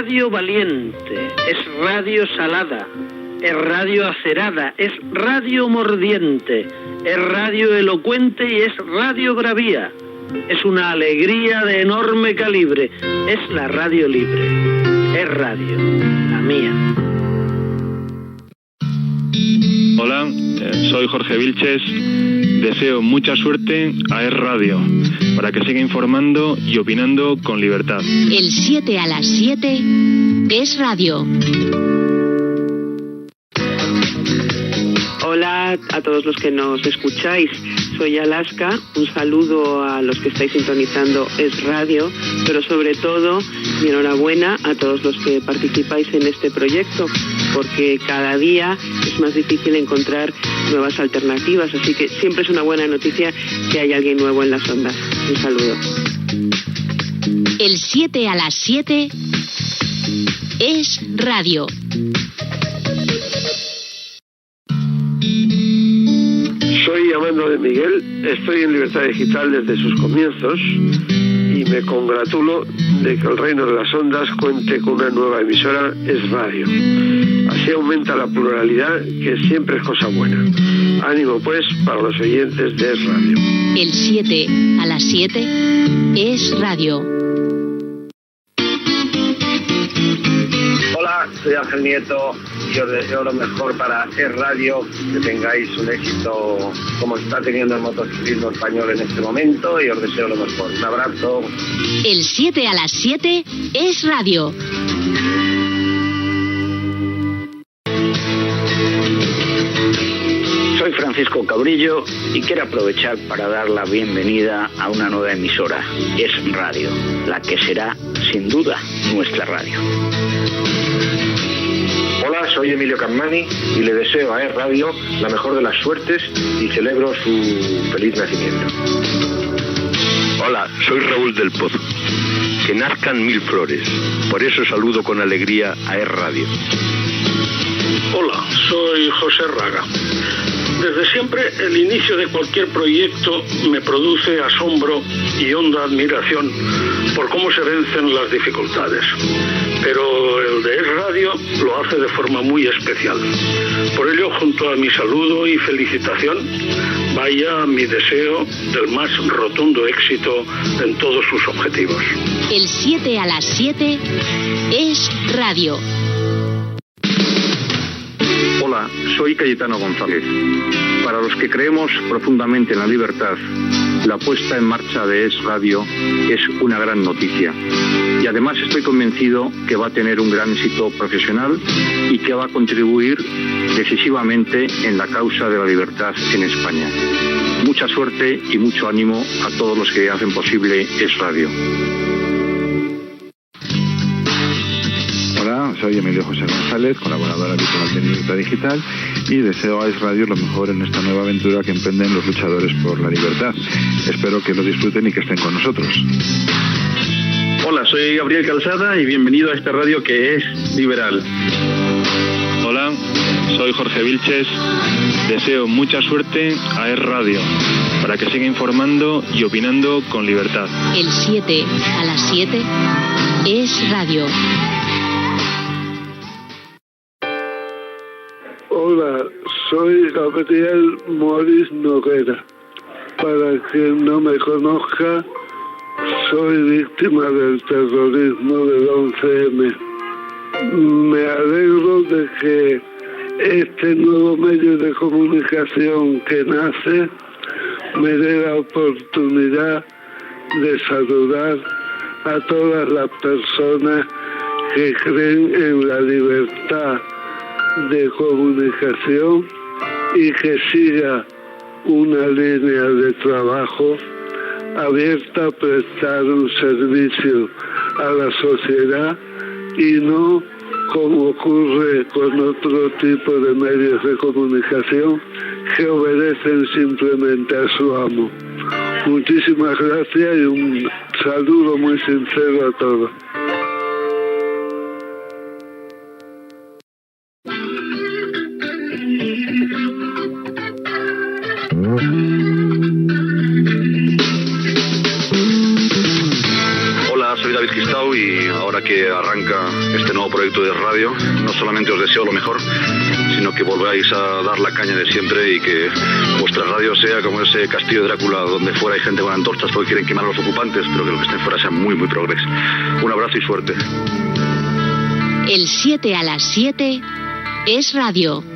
radio valiente, es radio salada, es radio acerada, es radio mordiente, es radio elocuente y es radio bravía. Es una alegría de enorme calibre, es la radio libre, es radio, la mía. Hola, soy Jorge Vilches. Deseo mucha suerte a Es Radio para que siga informando y opinando con libertad. El 7 a las 7 Es Radio. Hola a todos los que nos escucháis. Soy Alaska. Un saludo a los que estáis sintonizando Es Radio, pero sobre todo mi enhorabuena a todos los que participáis en este proyecto, porque cada día es más difícil encontrar nuevas alternativas, así que siempre es una buena noticia que hay alguien nuevo en las ondas. Un saludo. El 7 a las 7 Es Radio. Soy Amando de Miguel, estoy en Libertad Digital desde sus comienzos y me congratulo de que el reino de las ondas cuente con una nueva emisora, Es Radio. Así aumenta la pluralidad, que siempre es cosa buena. Ánimo pues para los oyentes de Es Radio. El 7 a las 7 Es Radio. Hola, soy Ángel Nieto y os deseo lo mejor para Es Radio, que tengáis un éxito como está teniendo el motociclismo español en este momento, y os deseo lo mejor. Un abrazo. El 7 a las 7 Es Radio. Soy Francisco Cabrillo y quiero aprovechar para dar la bienvenida a una nueva emisora, Es Radio, la que será, sin duda, nuestra radio. Hola, soy Emilio Cammani y le deseo a Es Radio la mejor de las suertes y celebro su feliz nacimiento. Hola, soy Raúl del Pozo. Que nazcan mil flores. Por eso saludo con alegría a Es Radio. Hola, soy José Raga. Desde siempre, el inicio de cualquier proyecto me produce asombro y honda admiración por cómo se vencen las dificultades. Pero el de Es Radio lo hace de forma muy especial. Por ello, junto a mi saludo y felicitación, vaya mi deseo del más rotundo éxito en todos sus objetivos. El 7 a las 7 Es Radio. Hola, soy Cayetano González. Para los que creemos profundamente en la libertad, la puesta en marcha de Es Radio es una gran noticia. Y además estoy convencido que va a tener un gran éxito profesional y que va a contribuir decisivamente en la causa de la libertad en España. Mucha suerte y mucho ánimo a todos los que hacen posible Es Radio. Hola, soy Emilio José González, colaborador habitual de Libertad Digital, y deseo a Es Radio lo mejor en esta nueva aventura que emprenden los luchadores por la libertad. Espero que lo disfruten y que estén con nosotros. Hola, soy Gabriel Calzada y bienvenido a esta radio que es liberal. Hola, soy Jorge Vilches. Deseo mucha suerte a Es Radio para que siga informando y opinando con libertad. El 7 a las 7 Es Radio. Hola, soy Gabriel Moris Noguera. Para quien no me conozca, soy víctima del terrorismo del 11M. Me alegro de que este nuevo medio de comunicación que nace me dé la oportunidad de saludar a todas las personas que creen en la libertad de comunicación y que siga una línea de trabajo abierta a prestar un servicio a la sociedad y no como ocurre con otro tipo de medios de comunicación que obedecen simplemente a su amo. Muchísimas gracias y un saludo muy sincero a todos. Hola, soy David Quistau y ahora que arranca este nuevo proyecto de radio. No solamente os deseo lo mejor, sino que volváis a dar la caña de siempre y que vuestra radio sea como ese castillo de Drácula, donde fuera hay gente con antorchas porque quieren quemar a los ocupantes, pero que los que estén fuera sean muy, muy progres. Un abrazo y suerte. El 7 a las 7 es radio.